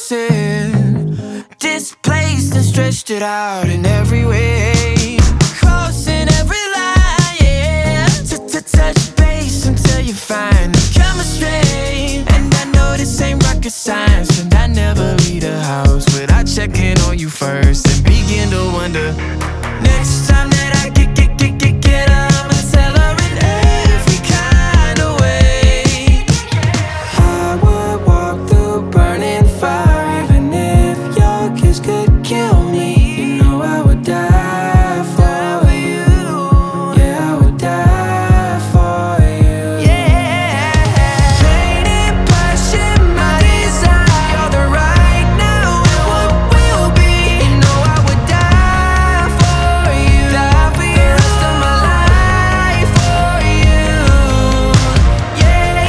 frozen, displaced and stretched it out in every way, crossing every line, yeah, to touch base until you find the chemistry. And I know this ain't rocket science, and I never leave the house without checking on you first and begin to wonder, next time that I get her, I'ma tell her in every kind of way. I would walk through burning fire even if your kiss could kill me. You know I would die for you. Yeah, I would die for you. Yeah, painted passion, my desire, the right now and what will be. You know I would die for you, die for you, the rest of my life for you. Yeah,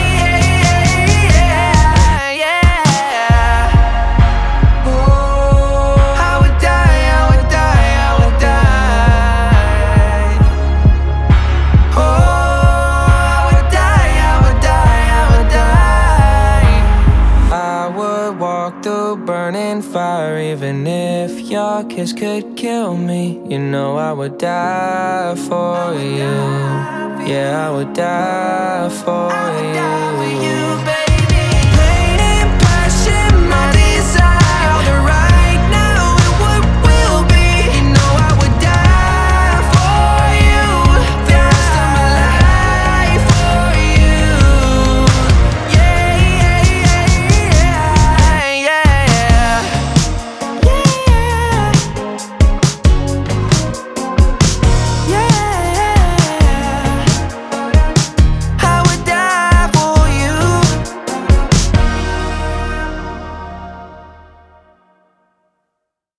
yeah, yeah. Oh, I would die, I would die, I would die. Oh, I would die, I would die, I would die. I would walk through burning fire even if your kiss could kill me. You know I would die for you. Yeah, I would die for you.